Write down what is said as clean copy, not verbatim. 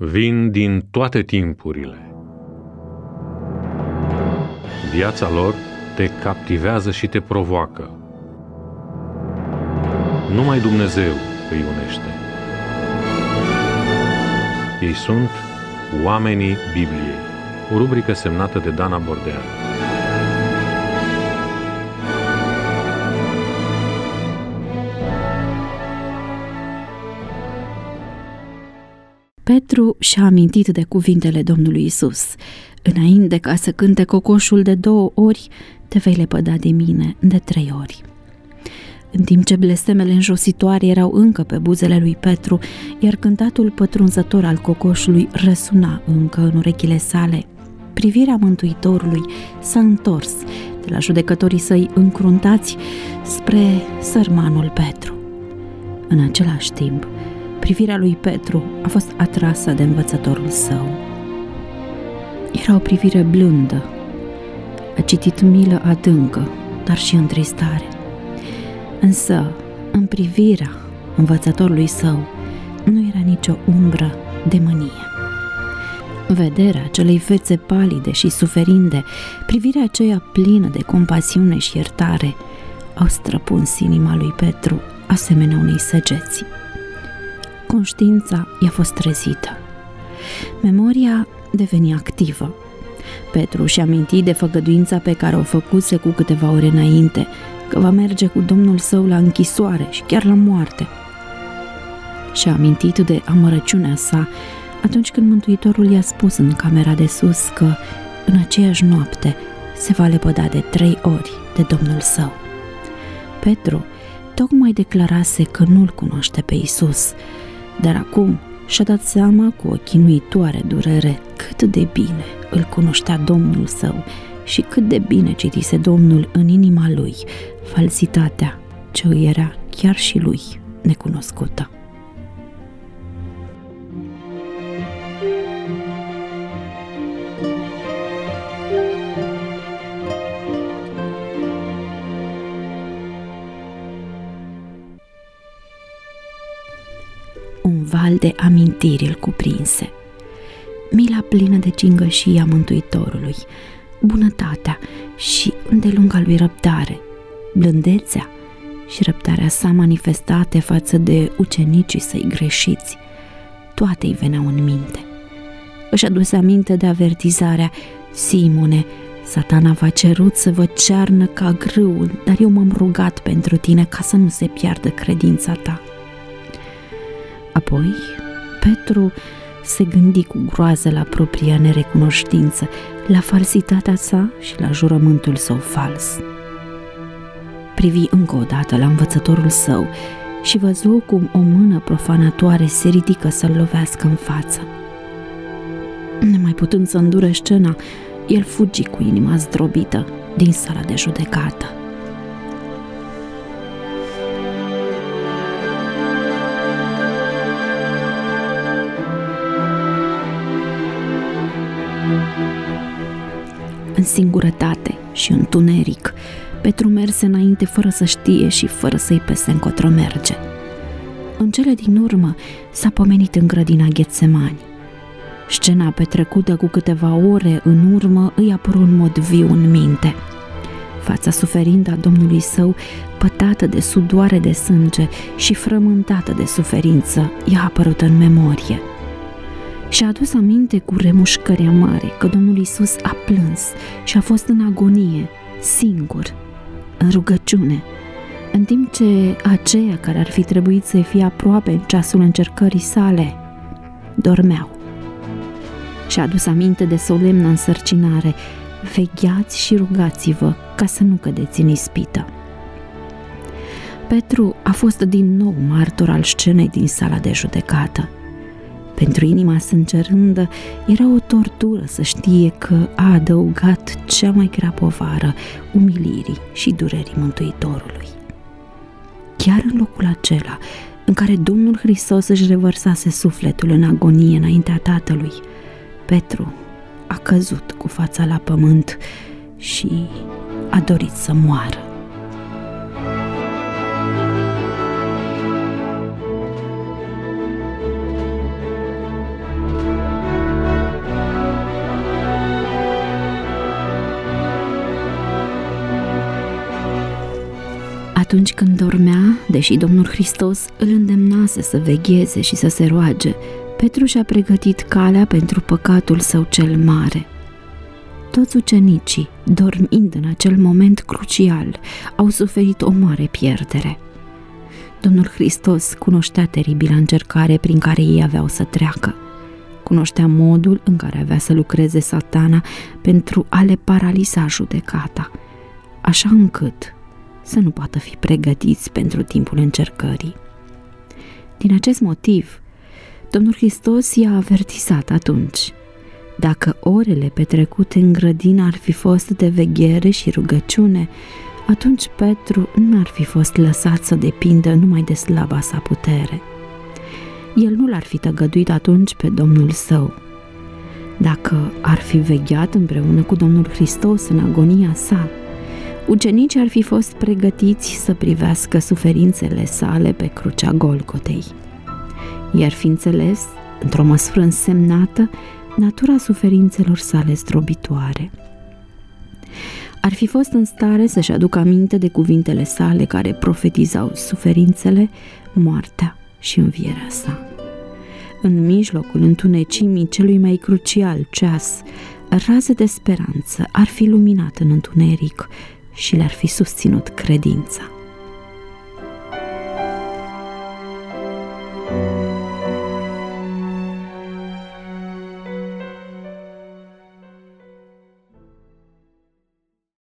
vin din toate timpurile. Viața lor te captivează și te provoacă. Numai Dumnezeu îi unește. Ei sunt Oamenii Bibliei, o rubrică semnată de Dana Bordean. Petru și-a amintit de cuvintele Domnului Iisus. Înainte ca să cânte cocoșul de 2 ori, te vei lepăda de mine de 3 ori. În timp ce blestemele înjositoare erau încă pe buzele lui Petru, iar cântatul pătrunzător al cocoșului răsuna încă în urechile sale, privirea Mântuitorului s-a întors de la judecătorii săi încruntați spre sărmanul Petru. În același timp, privirea lui Petru a fost atrasă de învățătorul său. Era o privire blândă. A citit milă adâncă, dar și întristare. Însă, în privirea învățătorului său, nu era nicio umbră de mânie. Vederea acelei fețe palide și suferinde, privirea aceea plină de compasiune și iertare, au străpuns inima lui Petru asemenea unei săgeți. Conștiința i-a fost trezită. Memoria deveni activă. Petru și-a amintit de făgăduința pe care o făcuse cu câteva ore înainte, că va merge cu Domnul său la închisoare și chiar la moarte. Și-a amintit de amărăciunea sa atunci când Mântuitorul i-a spus în camera de sus că în aceeași noapte se va lepăda de 3 ori de Domnul său. Petru tocmai declarase că nu-L cunoaște pe Iisus, dar acum și-a dat seama cu o chinuitoare durere cât de bine îl cunoștea Domnul său și cât de bine citise Domnul în inima lui falsitatea ce îi era chiar și lui necunoscută. Un val de amintiri îl cuprinse. Mila plină de gingășie a Mântuitorului, bunătatea și îndelunga lui răbdare, blândețea și răbdarea sa manifestate față de ucenicii săi greșiți, toate îi veneau în minte. Își aduse aminte de avertizarea: Simone, Satana v-a cerut să vă cearnă ca grâul, dar eu m-am rugat pentru tine ca să nu se piardă credința ta. Apoi, Petru se gândi cu groază la propria nerecunoștință, la falsitatea sa și la jurământul său fals. Privi încă o dată la învățătorul său și văzu cum o mână profanatoare se ridică să-l lovească în față. Nemai putând să îndure scena, el fugi cu inima zdrobită din sala de judecată. În singurătate și întuneric, Petru merse înainte fără să știe și fără să-i pese încotro merge. În cele din urmă s-a pomenit în grădina Ghetsemani. Scena petrecută cu câteva ore în urmă îi apăru în mod viu în minte. Fața suferindă a Domnului său, pătată de sudoare de sânge și frământată de suferință, i-a apărut în memorie. Și-a adus aminte cu remușcări amare că Domnul Iisus a plâns și a fost în agonie, singur, în rugăciune, în timp ce aceia care ar fi trebuit să-i fie aproape în ceasul încercării sale dormeau. Și-a adus aminte de solemna însărcinare: vegheați și rugați-vă ca să nu cădeți în ispită. Petru a fost din nou martor al scenei din sala de judecată. Pentru inima sângerândă era o tortură să știe că a adăugat cea mai grea povară umilirii și durerii Mântuitorului. Chiar în locul acela în care Domnul Hristos își revărsase sufletul în agonie înaintea Tatălui, Petru a căzut cu fața la pământ și a dorit să moară. Atunci când dormea, deși Domnul Hristos îl îndemnase să vegheze și să se roage, Petru și-a pregătit calea pentru păcatul său cel mare. Toți ucenicii, dormind în acel moment crucial, au suferit o mare pierdere. Domnul Hristos cunoștea teribila încercare prin care ei aveau să treacă. Cunoștea modul în care avea să lucreze Satana pentru a le paraliza judecata, așa încât să nu poată fi pregătiți pentru timpul încercării. Din acest motiv, Domnul Hristos i-a avertizat atunci: dacă orele petrecute în grădină ar fi fost de veghere și rugăciune, atunci Petru n-ar fi fost lăsat să depindă numai de slaba sa putere. El nu l-ar fi tăgăduit atunci pe Domnul său. Dacă ar fi vegheat împreună cu Domnul Hristos în agonia sa, ucenicii ar fi fost pregătiți să privească suferințele sale pe crucea Golgotei. I-ar fi înțeles, într-o măsură însemnată, natura suferințelor sale zdrobitoare. Ar fi fost în stare să-și aducă aminte de cuvintele sale care profetizau suferințele, moartea și învierea sa. În mijlocul întunecimii celui mai crucial ceas, raze de speranță ar fi luminat în întuneric și le-ar fi susținut credința.